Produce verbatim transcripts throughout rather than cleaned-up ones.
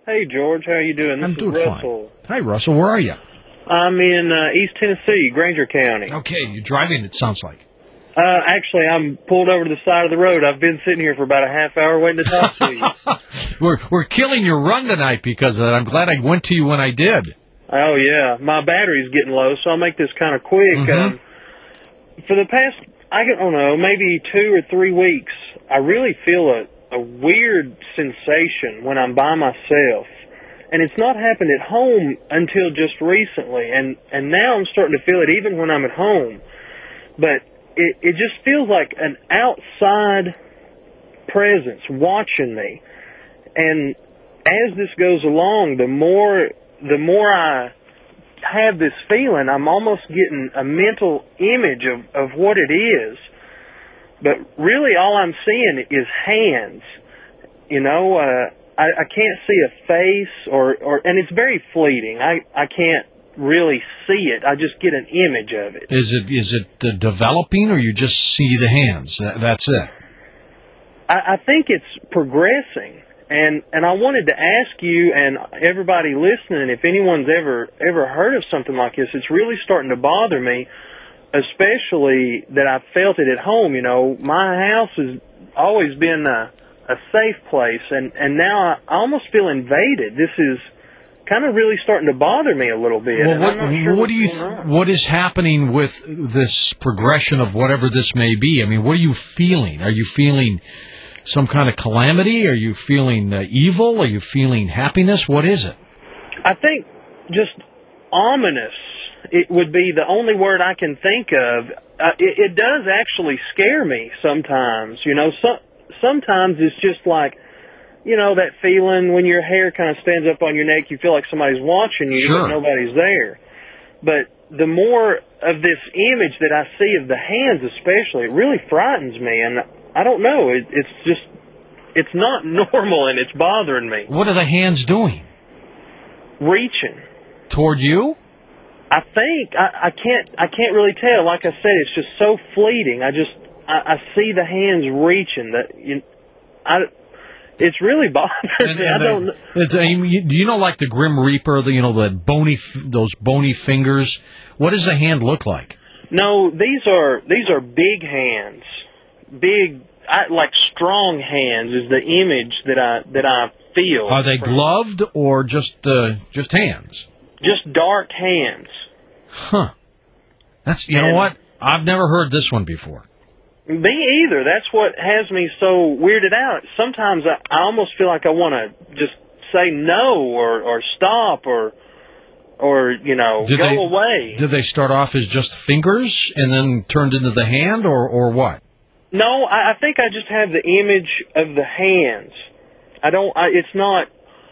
Hey, George. How you doing? This I'm is doing Russell. fine. Hi, Russell. Where are you? I'm in uh, East Tennessee, Granger County. Okay, you're driving, it sounds like. Uh, actually, I'm pulled over to the side of the road. I've been sitting here for about a half hour waiting to talk to you. we're we're killing your run tonight because of that. I'm glad I went to you when I did. Oh, yeah. My battery's getting low, so I'll make this kind of quick. Mm-hmm. Um, for the past, I don't know, maybe two or three weeks, I really feel a, a weird sensation when I'm by myself. And it's not happened at home until just recently. And, and now I'm starting to feel it even when I'm at home. But it, it just feels like an outside presence watching me. And as this goes along, the more the more I have this feeling, I'm almost getting a mental image of, of what it is. But really all I'm seeing is hands. You know, uh, I, I can't see a face, or, or and it's very fleeting. I, I can't really see it. I just get an image of it. Is it is it uh, developing, or you just see the hands? That, that's it? I, I think it's progressing. And and I wanted to ask you and everybody listening, if anyone's ever ever heard of something like this. It's really starting to bother me, especially that I felt it at home. You know, my house has always been a, a safe place, and, and now I, I almost feel invaded. This is kind of really starting to bother me a little bit. Well, what, sure what do you? Th- what is happening with this progression of whatever this may be? I mean, what are you feeling? Are you feeling some kind of calamity? Are you feeling uh, evil? Are you feeling happiness? What is it? I think just ominous. It would be the only word I can think of. Uh, it, it does actually scare me sometimes. You know, so, sometimes it's just like, you know, that feeling when your hair kind of stands up on your neck, you feel like somebody's watching you, sure. but nobody's there. But the more of this image that I see of the hands especially, it really frightens me, and I don't know, it, it's just, it's not normal, and it's bothering me. What are the hands doing? Reaching. Toward you? I think, I, I can't, I can't really tell. Like I said, it's just so fleeting. I just, I, I see the hands reaching. That you, I, it's really bothering and, me. And I don't know. It's, I mean, do you know, like the Grim Reaper, the, you know, the bony, those bony fingers? What does the hand look like? No, these are, these are big hands. Big, I, like strong hands is the image that I, that I feel. Are they gloved or just, uh, just hands? Just dark hands. Huh. That's, you and know what? I've never heard this one before. Me either. That's what has me so weirded out. Sometimes I, I almost feel like I want to just say no or, or stop or, or, you know, did go they, away. Did they start off as just fingers and then turned into the hand, or, or what? No, I, I think I just have the image of the hands. I don't, I, it's not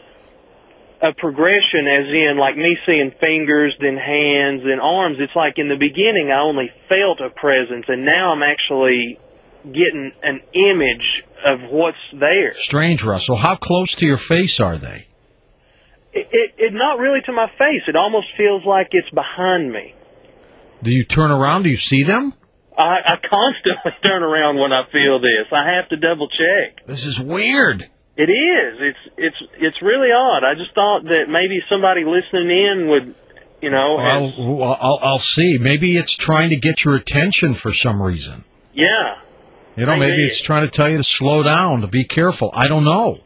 a progression as in like me seeing fingers, then hands, then arms. It's like in the beginning I only felt a presence, and now I'm actually getting an image of what's there. Strange, Russell. How close to your face are they? It, it, it not really to my face. It almost feels like it's behind me. Do you turn around? Do you see them? I, I constantly turn around when I feel this. I have to double check. This is weird. It is. It's it's it's really odd. I just thought that maybe somebody listening in would, you know. Has, I'll, I'll, I'll see. Maybe it's trying to get your attention for some reason. Yeah. You know, maybe, maybe it's trying to tell you to slow down, to be careful. I don't know.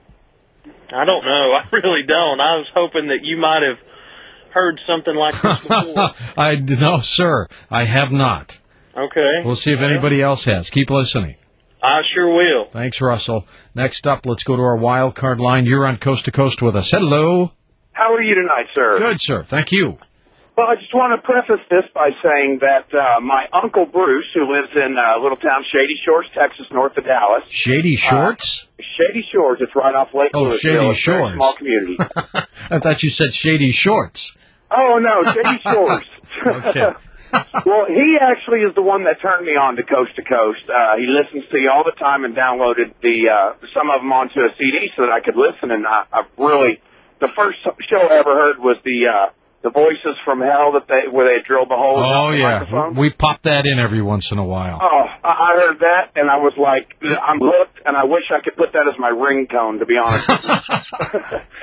I don't know. I really don't. I was hoping that you might have heard something like this before. I no, sir. I have not. Okay. We'll see if well, anybody else has. Keep listening. I sure will. Thanks, Russell. Next up, let's go to our wild card line. You're on Coast to Coast with us. Hello. How are you tonight, sir? Good, sir. Thank you. Well, I just want to preface this by saying that uh, my Uncle Bruce, who lives in uh, little town Shady Shores, Texas, north of Dallas. Shady Shores? Uh, Shady Shores. It's right off Lake oh, Louisville. Shady Shores. It's a small community. I thought you said Shady Shorts. Oh, no, Shady Shores. Okay. Well, he actually is the one that turned me on to Coast to Coast. Uh, he listens to you all the time and downloaded the uh, some of them onto a C D so that I could listen. And I, I really, the first show I ever heard was the uh, the Voices from Hell that they where they drilled the holes. Oh in the yeah, microphone. We pop that in every once in a while. Oh, I heard that and I was like, I'm hooked, and I wish I could put that as my ringtone. To be honest.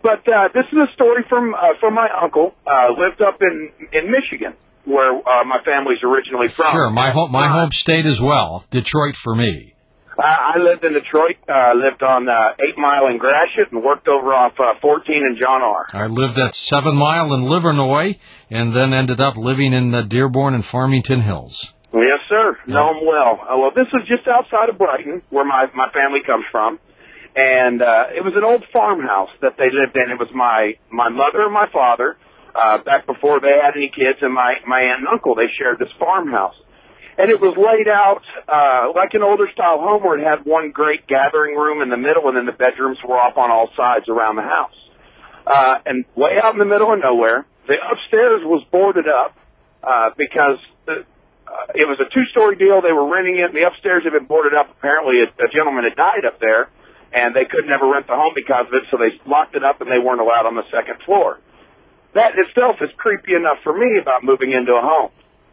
but uh, this is a story from uh, from my uncle. Uh, lived up in in Michigan, where uh, my family's originally from. Sure, my home my uh, home state as well. Detroit for me. Uh, I lived in Detroit. Uh, lived on uh, Eight Mile in Gratiot and worked over off uh, fourteen in John R. I lived at Seven Mile in Livernois, and then ended up living in uh, Dearborn and Farmington Hills. Yes, sir. Yeah. Know him well. Uh, well, this is just outside of Brighton, where my my family comes from, and uh, it was an old farmhouse that they lived in. It was my my mother and my father uh, back before they had any kids, and my my aunt and uncle. They shared this farmhouse. And it was laid out uh, like an older style home where it had one great gathering room in the middle, and then the bedrooms were off on all sides around the house. Uh, and way out in the middle of nowhere, the upstairs was boarded up uh, because the, uh, it was a two-story deal. They were renting it, and the upstairs had been boarded up. Apparently, a, a gentleman had died up there, and they could never rent the home because of it, so they locked it up, and they weren't allowed on the second floor. That in itself is creepy enough for me about moving into a home.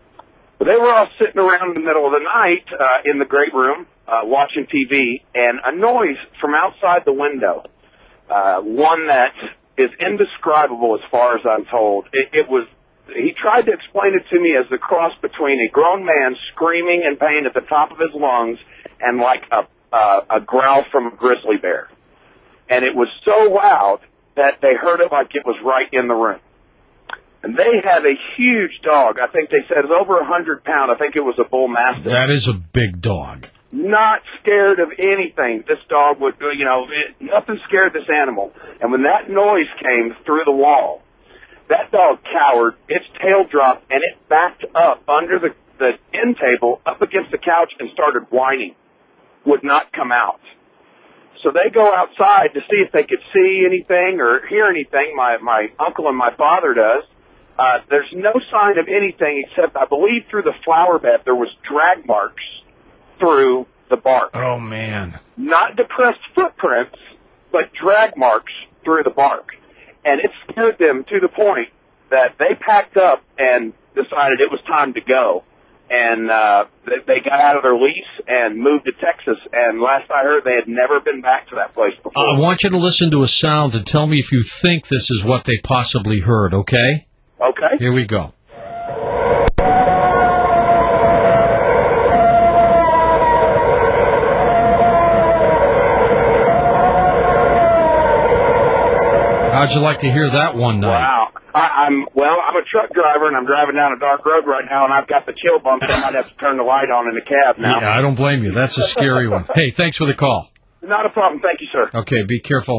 But they were all sitting around in the middle of the night uh, in the great room uh, watching T V, and a noise from outside the window, uh, one that is indescribable as far as I'm told. It, it was. He tried to explain it to me as the cross between a grown man screaming in pain at the top of his lungs and like a, uh, a growl from a grizzly bear. And it was so loud that they heard it like it was right in the room. And they have a huge dog. I think they said it's over a hundred pound. I think it was a bull mastiff. That is a big dog. Not scared of anything. This dog would, you know, it, nothing scared this animal. And when that noise came through the wall, that dog cowered, its tail dropped, and it backed up under the, the end table up against the couch and started whining. Would not come out. So they go outside to see if they could see anything or hear anything. My, my uncle and my father does. Uh, there's no sign of anything except, I believe, through the flower bed there was drag marks through the bark. Oh, man. Not depressed footprints, but drag marks through the bark. And it scared them to the point that they packed up and decided it was time to go. And uh, they, they got out of their lease and moved to Texas. And last I heard, they had never been back to that place before. I want you to listen to a sound and tell me if you think this is what they possibly heard, okay? Okay. Here we go. How'd you like to hear that one night? Wow. I, I'm well. I'm a truck driver, and I'm driving down a dark road right now, and I've got the chill bumps. I might have to turn the light on in the cab now. Yeah, I don't blame you. That's a scary one. Hey, thanks for the call. Not a problem. Thank you, sir. Okay, be careful.